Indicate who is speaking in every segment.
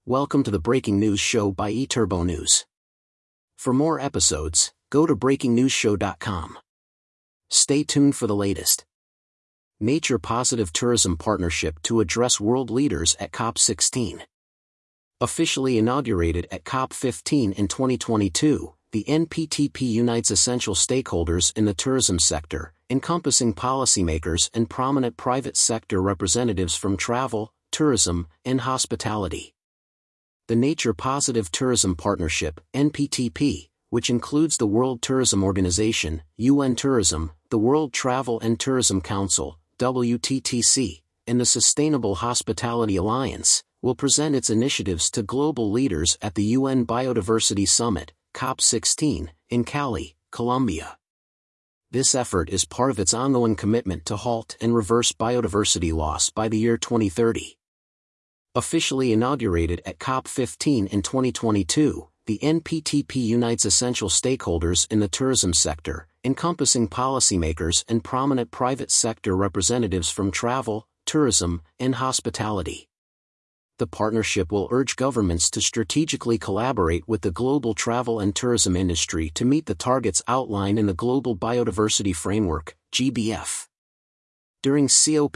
Speaker 1: Welcome to the Breaking News Show by eTurbo News. For more episodes, go to breakingnewsshow.com. Stay tuned for the latest. Nature Positive Tourism Partnership to address world leaders at COP16. Officially inaugurated at COP15 in 2022, the NPTP unites essential stakeholders in the tourism sector, encompassing policymakers and prominent private sector representatives from travel, tourism, and hospitality. The Nature Positive Tourism Partnership, NPTP, which includes the World Tourism Organization, UN Tourism, the World Travel and Tourism Council, WTTC, and the Sustainable Hospitality Alliance, will present its initiatives to global leaders at the UN Biodiversity Summit, COP16, in Cali, Colombia. This effort is part of its ongoing commitment to halt and reverse biodiversity loss by the year 2030. Officially inaugurated at COP15 in 2022, the NPTP unites essential stakeholders in the tourism sector, encompassing policymakers and prominent private sector representatives from travel, tourism, and hospitality. The partnership will urge governments to strategically collaborate with the global travel and tourism industry to meet the targets outlined in the Global Biodiversity Framework, GBF. During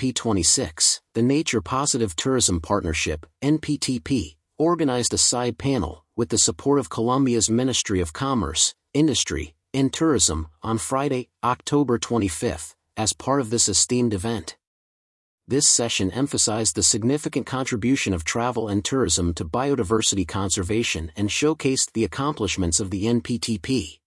Speaker 1: COP26, the Nature Positive Tourism Partnership, NPTP, organized a side panel, with the support of Colombia's Ministry of Commerce, Industry, and Tourism, on Friday, October 25, as part of this esteemed event. This session emphasized the significant contribution of travel and tourism to biodiversity conservation and showcased the accomplishments of the NPTP.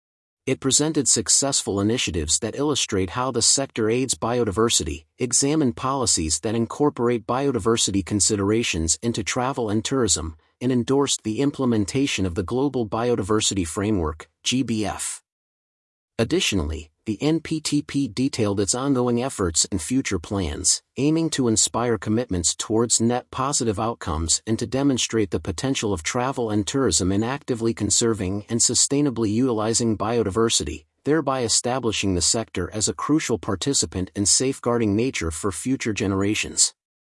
Speaker 1: It presented successful initiatives that illustrate how the sector aids biodiversity, examined policies that incorporate biodiversity considerations into travel and tourism, and endorsed the implementation of the Global Biodiversity Framework, GBF. Additionally, the NPTP detailed its ongoing efforts and future plans, aiming to inspire commitments towards net positive outcomes and to demonstrate the potential of travel and tourism in actively conserving and sustainably utilizing biodiversity, thereby establishing the sector as a crucial participant in safeguarding nature for future generations.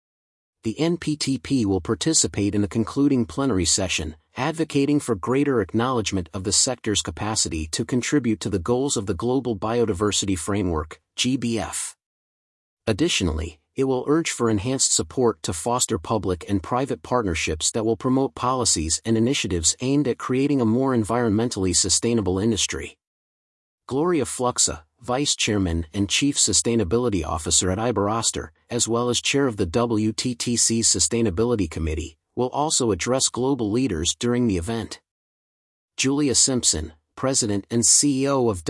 Speaker 1: The NPTP will participate in the concluding plenary session, advocating for greater acknowledgement of the sector's capacity to contribute to the goals of the Global Biodiversity Framework, GBF. Additionally, it will urge for enhanced support to foster public and private partnerships that will promote policies and initiatives aimed at creating a more environmentally sustainable industry. Gloria Fluxa, Vice Chairman and Chief Sustainability Officer at Iberostar, as well as Chair of the WTTC's Sustainability Committee, will also address global leaders during the event. Julia Simpson, President and CEO of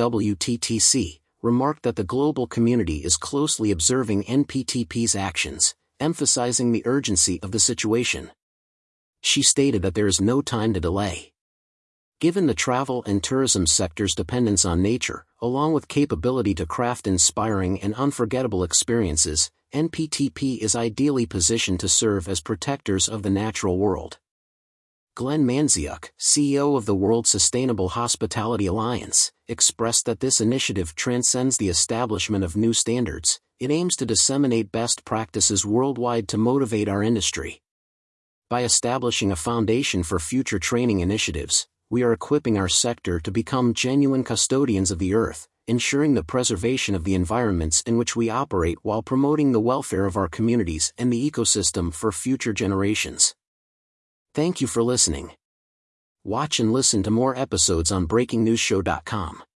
Speaker 1: WTTC, remarked that the global community is closely observing NPTP's actions, emphasizing the urgency of the situation. She stated that there is no time to delay. Given the travel and tourism sector's dependence on nature, along with capability to craft inspiring and unforgettable experiences, NPTP is ideally positioned to serve as protectors of the natural world. Glenn Manziuk, CEO of the World Sustainable Hospitality Alliance, expressed that this initiative transcends the establishment of new standards. It aims to disseminate best practices worldwide to motivate our industry. By establishing a foundation for future training initiatives, we are equipping our sector to become genuine custodians of the earth, ensuring the preservation of the environments in which we operate while promoting the welfare of our communities and the ecosystem for future generations. Thank you for listening. Watch and listen to more episodes on breakingnewsshow.com.